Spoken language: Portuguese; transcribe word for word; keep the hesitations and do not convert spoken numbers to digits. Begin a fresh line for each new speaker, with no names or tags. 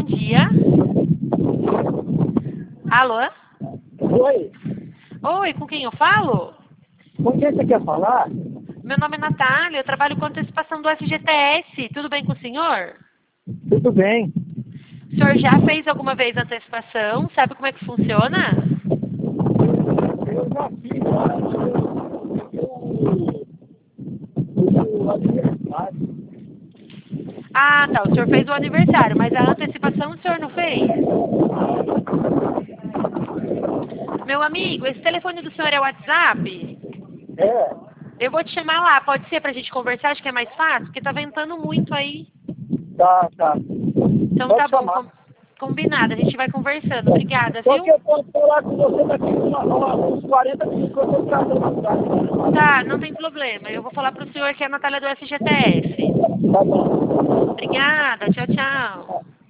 dia. Alô?
Oi,
Oi, com quem eu falo?
com quem você quer falar?
Meu nome é Natália, eu trabalho com antecipação do F G T S. Tudo bem com o senhor?
Tudo bem.
O senhor já fez alguma vez antecipação? Sabe como é que funciona?
Eu já fiz o aniversário.
Ah, tá. O senhor fez o aniversário, mas a antecipação o senhor não fez? Meu amigo, esse telefone do senhor é o WhatsApp?
É,
Eu vou te chamar lá, pode ser pra gente conversar? Acho que é mais fácil, porque tá ventando muito aí.
tá, tá.
Então
Pode
tá bom,
chamar.
com- combinado, a gente vai conversando. Obrigada,
Só que
viu?
eu posso falar com você daqui uma, uma, uns quarenta minutos que eu estou tratando da
Tá, não tem problema. Eu vou falar pro senhor que é a Natália do F G T S.
Tá bom.
Obrigada, tchau, tchau.